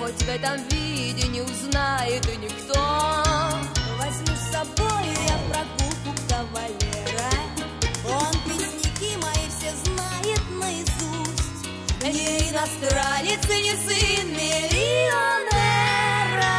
хоть в этом виде не узнает и никто. Возьму с собой я прогулку кавалера. Он песняки мои все знает наизусть. Не иностранец и не сын миллионера.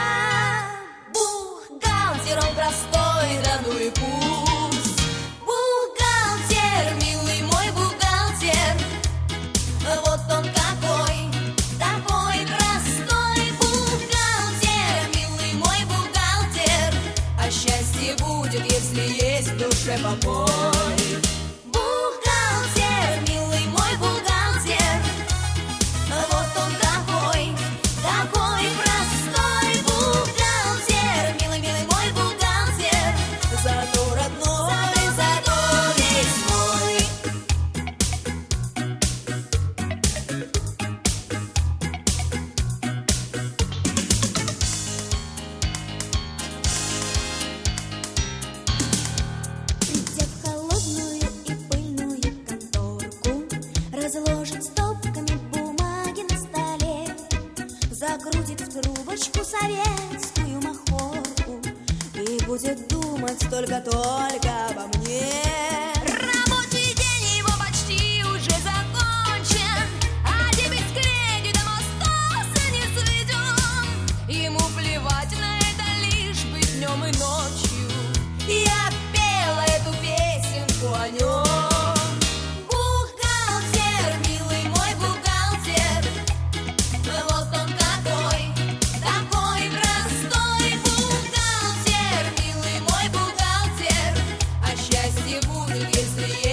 Бухгалтер он простой, да ну и пусть. Бухгалтер, милый мой бухгалтер. Вот он какой, такой простой бухгалтер, милый мой бухгалтер. А счастье будет, если есть в душе покой. Бухгалтер, милый мой бухгалтер. Вот он какой, такой простой бухгалтер, милый, милый мой бухгалтер. Зато родной, зато весь мой. Придя в холодную и пыльную конторку, разложит стопками бумаги на столе, закрутит в трубочку советскую махорку и будет думать только обо мне. Рабочий день его почти уже закончен, а дебет с кредитом остался не сведен. Ему плевать на это, лишь бы днем и ночью я пела эту песенку о нем. Бухгалтер, милый мой бухгалтер. Вот он какой, такой простой бухгалтер, милый мой бухгалтер. А счастье будет, если